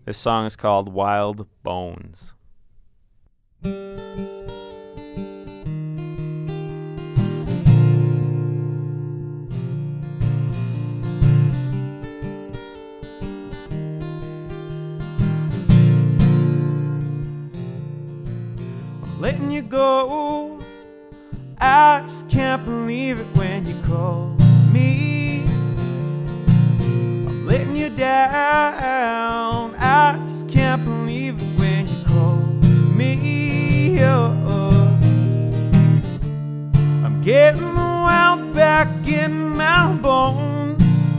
This song is called Wild Bones. Letting you go, I just can't believe it when you call me. I'm letting you down, I just can't believe it when you call me. Oh, I'm getting the wild back in my bones.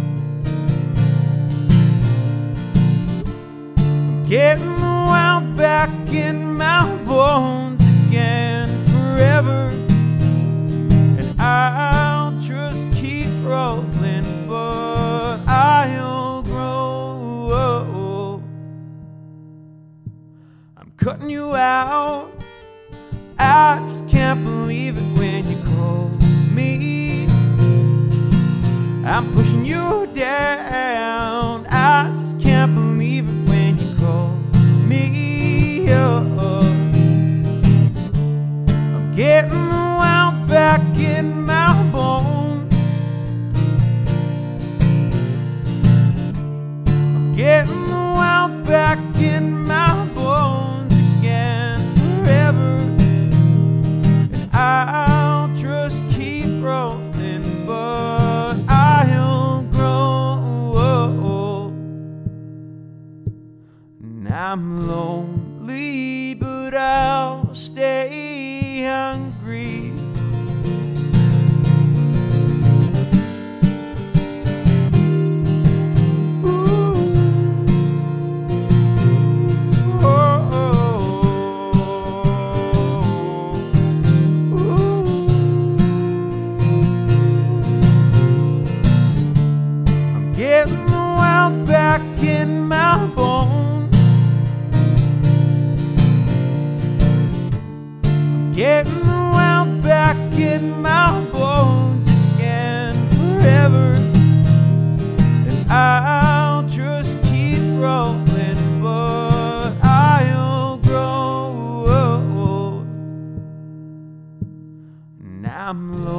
I'm getting the wild back in my bones again forever, and I'll just keep rolling, but I'll grow. I'm cutting you out, I just can't believe it when you call me. I'm pushing you down, I just can't believe it when you call me. Oh, getting the wild back in my bones. I'm getting the wild back in my bones again forever, and I'll just keep rolling, but I'll grow. And I'm lonely, but I'll stay hungry. Ooh. Oh, oh, oh. Ooh. I'm getting the wild back in my bones. Getting the wild back in my bones again forever, and I'll just keep rolling, but I'll grow. And I'm low.